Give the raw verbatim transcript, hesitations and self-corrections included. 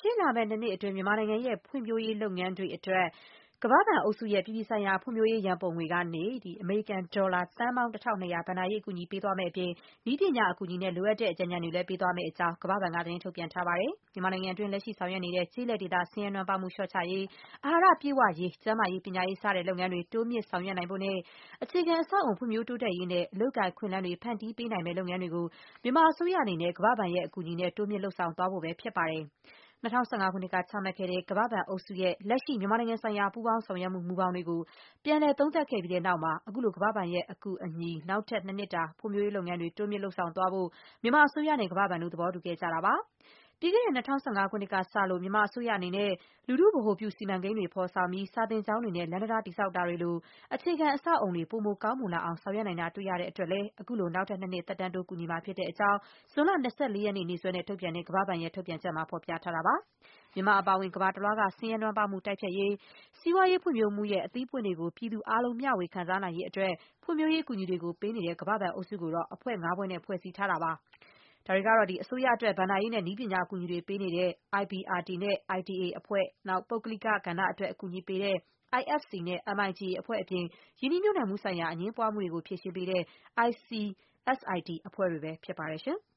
ရှေ့လာမယ့်နှစ်နှစ်အတွင်းမြန်မာနိုင်ငံရဲ့ဖွံ့ဖြိုးရေးလုပ်ငန်းတွေအတွက်ကမ္ဘာ့ဘဏ်အုပ်စုရဲ့အပြည်ပြည်ဆိုင်ရာဖွံ့ဖြိုးရေးရန်ပုံငွေကနေအမေရိကန်ဒေါ်လာသန်းပေါင်းတစ်ထောင်နှစ်ရာဘဏ္ဍာရေးအကူအညီပေးသွားမယ့်အပြင်နည်းပညာအကူအညီနဲ့လိုအပ်တဲ့အကြံဉာဏ်တွေလည်းပေးသွားမယ့်အကြောင်းကမ္ဘာ့ဘဏ်ကသတင်းထုတ်ပြန်ထားပါတယ်။မြန်မာနိုင်ငံအတွင်းလက်ရှိဆောင်ရွက်နေတဲ့ကျေးလက်ဒေသဆင်းရဲနွမ်းပါးမှုလျှော့ချရေး၊အာဟာရပြည့်ဝရေး၊ကျန်းမာရေး၊ပညာရေးစတဲ့လုပ်ငန်းတွေတိုးမြင့်ဆောင်ရွက်နိုင်ဖို့နဲ့အခြေခံအဆောက်အအုံဖွံ့ဖြိုးတိုးတက်ရေးနဲ့အလုပ်အကိုင်အခွင့်အလမ်းတွေဖန်တီးပေးနိုင်မယ့်လုပ်ငန်းတွေကိုမြန်မာအစိုးရအနေနဲ့ကမ္ဘာ့ဘဏ်ရဲ့အကူအညီနဲ့တိုးမြင့်လုပ်ဆောင်သွားဖို့ပဲဖြစ်ပါတယ်။၂၀၁၅ခုနှစ်ကချမှတ်ခဲ့တဲ့ကမ္ဘာ့ဘဏ်အုပ်စုရဲ့လက်ရှိမြန်မာနိုင်ငံဆိုင်ရာပူးပေါင်းဆောင်ရွက်မှုမူဘောင်တွေကိုပြန်လည်သုံးသပ်ခဲ့ပြီးတဲ့နောက်မှာအခုလိုကမ္ဘာ့ဘဏ်ရဲ့အကူအညီနောက်ထပ်နှစ်နှစ်တာဖွံ့ဖြိုးရေးလုပ်ငန်းတွေတိုးမြင့်လုပ်ဆောင်သွားဖို့မြန်မာအစိုးရနဲ့ကမ္ဘာ့ဘဏ်တို့သဘောတူခဲ့ကြတာပါ။ပြီးခဲ့တဲ့၂၀၁၅ခုနှစ်ကစလို့မြန်မာအစိုးရအနေနဲ့လူထုဗဟိုပြုစီမံကိန်းတွေဖော်ဆောင်ပြီးစာသင်ကျောင်းတွေနဲ့လမ်းတံတားတည်ဆောက်တာတွေလိုအခြေခံအဆောက်အအုံတွေပိုမိုကောင်းမွန်လာအောင်ဆောင်ရွက်နိုင်တာတွေ့ရတဲ့အတွက်လည်းအခုလိုနောက်ထပ်နှစ်နှစ်သက်တမ်းတိုးကူညီမှာဖြစ်တဲ့အကြောင်းဇွန်လ၂၄ရက်နေ့နေ့စွဲနဲ့ထုတ်ပြန်တဲ့ကမ္ဘာ့ဘဏ်ရဲ့ထုတ်ပြန်ချက်မှာဖော်ပြထားတာပါ။မြန်မာအပါအဝင်ကမ္ဘာတလွှားကဆင်းရဲနွမ်းပါးမှုတိုက်ဖျက်ရေး၊စီးပွားရေးဖွံ့ဖြိုးမှုရဲ့အသီးပွင့်တွေကိုပြည်သူအားလုံးမျှဝေခံစားနိုင်ရေးအတွက်ဖွံ့ဖြိုးရေးအကူအညီတွေကိုပေးနေတဲ့ကမ္ဘာ့ဘဏ်အုပ်စုကိုတော့အဖွဲ့ငါးဖွဲ့နဲ့ဖွဲ့စည်းထားတာပါ။ဒါတွေကတော့အစိုးရအတွက်ဘဏ္ဍာရေးနဲ့နည်းပညာအကူအညီတွေပေးနေတဲ့ I B R D နဲ့ I D A အဖွဲ့၊ပုဂ္ဂလိကကဏ္ဍအတွက်အကူအညီပေးတဲ့ I F C နဲ့ M I G A အဖွဲ့အပြင်ရင်းနှီးမြှုပ်နှံမှုဆိုင်ရာအငြင်းပွားမှုတွေကိုဖြေရှင်းပေးတဲ့ I C S I D အဖွဲ့တွေပဲဖြစ်ပါတယ်ရှင်။